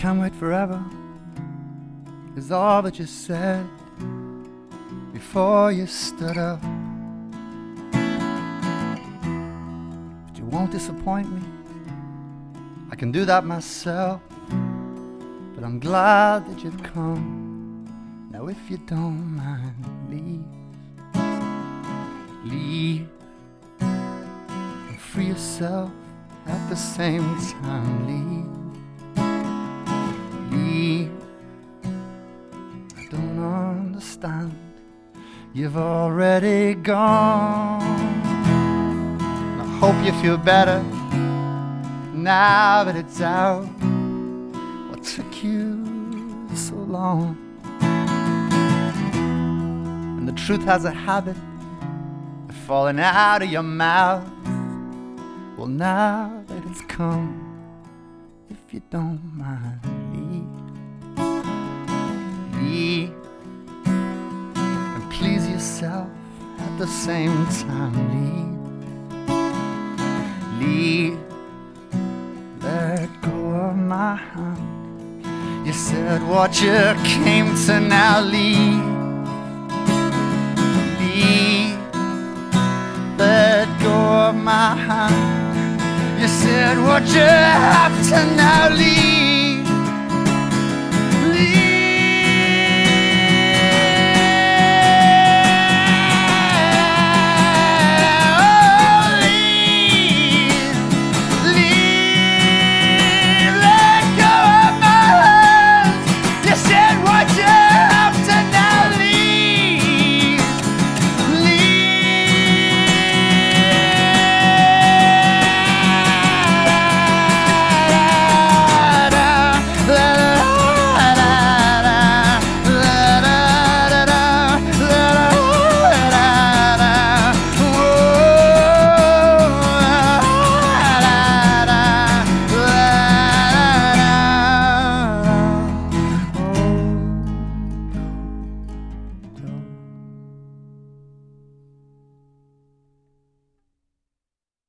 can't wait forever is all that you said before you stood up. But you won't disappoint me, I can do that myself. But I'm glad that you've come. Now if you don't mind, leave and free yourself at the same time. Leave. I don't understand, you've already gone. I hope you feel better now that it's out. What took you so long? And the truth has a habit of falling out of your mouth. Well, now that it's come, if you don't mind, leave and please yourself at the same time. Leave. Let go of my hand. You said what you came to, now leave. Let go of my hand. You said what you have to, now leave.